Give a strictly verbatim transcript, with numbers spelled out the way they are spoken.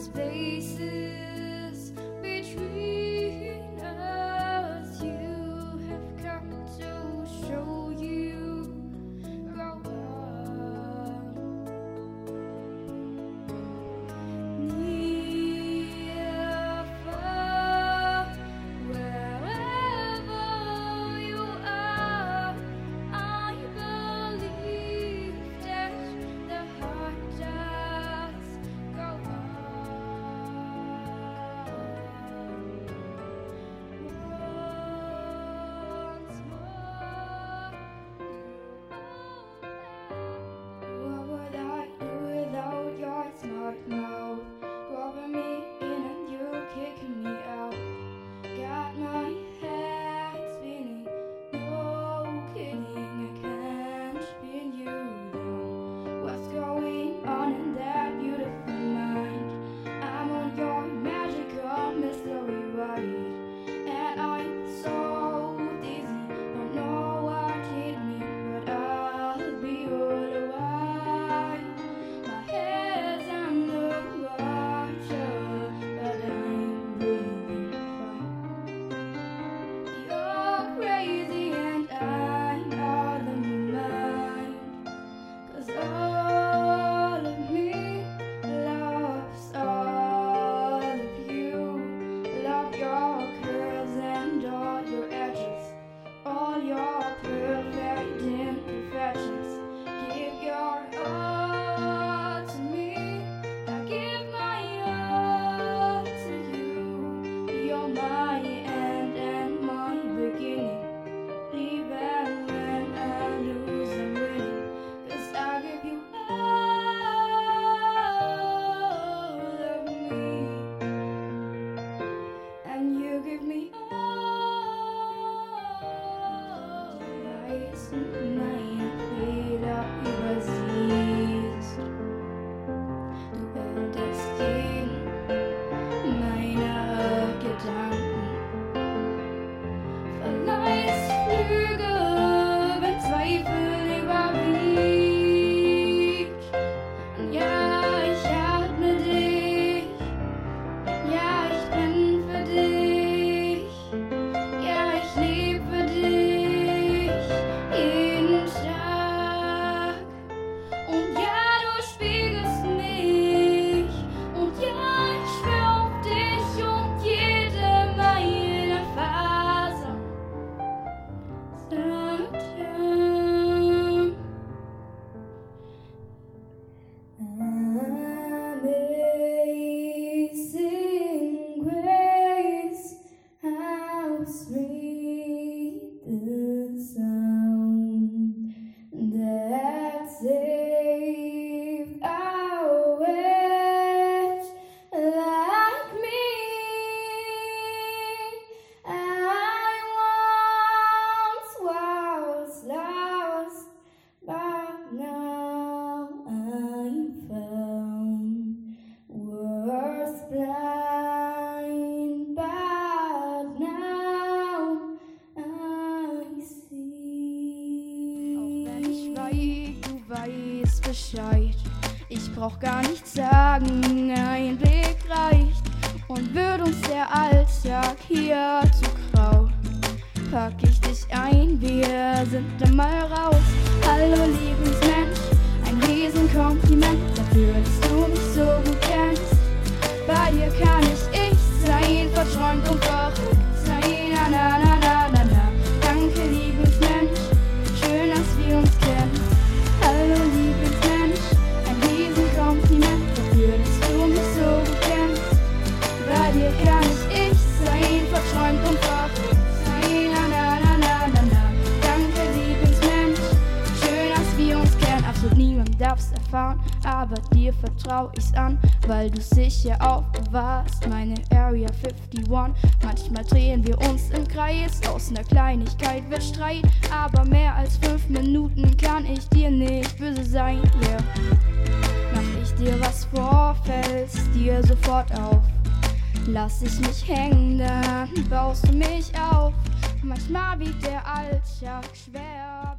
spaces between us. You have come to show you how near, far, wherever you are. I believe that the heart does go on. Once more, what would I do without your smart mouth? Grabbing me in and you kicking me out. Got my head spinning, no kidding, I can't pin you down. What's going on in that beautiful mind? I'm on your magical mystery ride, and I'm so dizzy, don't know what hit me, but I'll be all alright. My head's underwater, but I'm breathing fine. You're crazy and I'm out of my mind, 'cause all of me loves all of you. Love your curves and all your edges, all your perfect imperfections. Give your all to me, I give my all to you. You're my end and my beginning. Even when I lose, I'm winning, 'cause I give you all of me, and you give me all. Weiß meine Fehler übersiehst, du änderst jeden meiner Gedanken, verleihst Flügel, wenn Zweifel überwiegt. Und ja, ich atme dich, ja, ich bin für dich, ja, ich lebe für dich jeden Tag. Und ja, du spiegelst mich, und ja, ich schwör auf dich und jede meiner Fasern sagt ja. Amazing grace, how sweet the sound that saved a wretch like me. I once was lost, but now I'm found. Was blind, but now I see. Auch wenn ich weiß, du weißt Bescheid. Ich brauch gar nichts sagen, ein Blick reicht. Und wird uns der Alltag hier zu grau, pack ich dich ein, wir sind dann mal raus. Hallo Lieblingsmensch, ein Riesenkompliment dafür, dass du mich so gut kennst. Bei dir kann ich ich sein, verträumt und verrückt sein. Na na na na na na. Danke Lieblingsmensch, schön, dass wir uns kennen. Hallo Lieblingsmensch, ein Riesenkompliment dafür, dass du mich so gut kennst. Bei dir kann ich ich sein, verträumt und verrückt sein. Na na na na na na. Danke Lieblingsmensch, schön, dass wir uns kennen. Absolut niemand darf's erfahren, aber dir vertrau ich's an, weil du sicher aufbewahrst meine Area einundfünfzig. Manchmal drehen wir uns im Kreis, aus ner Kleinigkeit wird Streit, aber mehr als fünf Minuten kann ich dir nicht böse sein, yeah. Mach ich dir was vor, fällst dir sofort auf. Lass ich mich hängen, dann baust du mich auf. Manchmal wiegt der Alltag schwer.